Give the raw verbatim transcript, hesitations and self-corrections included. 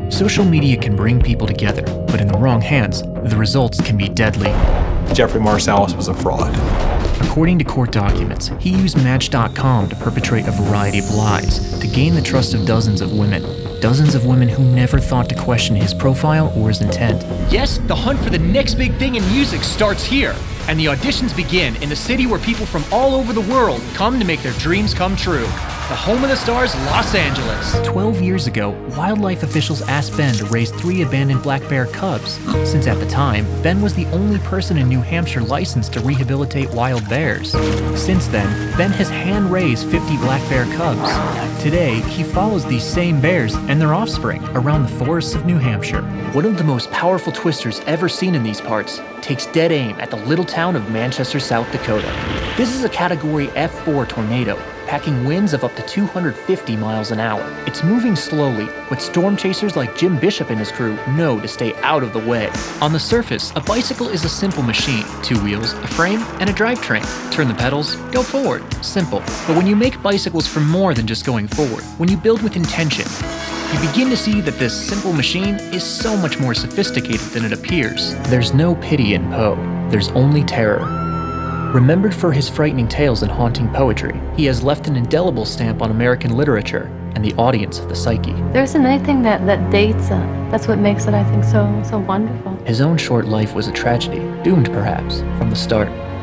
Social media can bring people together, but in the wrong hands, the results can be deadly. Jeffrey Marsalis was a fraud. According to court documents, he used Match dot com to perpetrate a variety of lies to gain the trust of dozens of women. Dozens of women who never thought to question his profile or his intent. Yes, the hunt for the next big thing in music starts here. And the auditions begin in the city where people from all over the world come to make their dreams come true. The home of the stars, Los Angeles. Twelve years ago, wildlife officials asked Ben to raise three abandoned black bear cubs, since at the time, Ben was the only person in New Hampshire licensed to rehabilitate wild bears. Since then, Ben has hand-raised fifty black bear cubs. Today, he follows these same bears and their offspring around the forests of New Hampshire. One of the most powerful twisters ever seen in these parts takes dead aim at the little town of Manchester, South Dakota. This is a Category F four tornado, packing winds of up to two hundred fifty miles an hour. It's moving slowly, but storm chasers like Jim Bishop and his crew know to stay out of the way. On the surface, a bicycle is a simple machine. Two wheels, a frame, and a drivetrain. Turn the pedals, go forward. Simple. But when you make bicycles for more than just going forward, when you build with intention, you begin to see that this simple machine is so much more sophisticated than it appears. There's no pity in Poe. There's only terror. Remembered for his frightening tales and haunting poetry, he has left an indelible stamp on American literature and the audience of the psyche. There isn't anything that, that dates it. That's what makes it, I think, so, so wonderful. His own short life was a tragedy, doomed perhaps, from the start.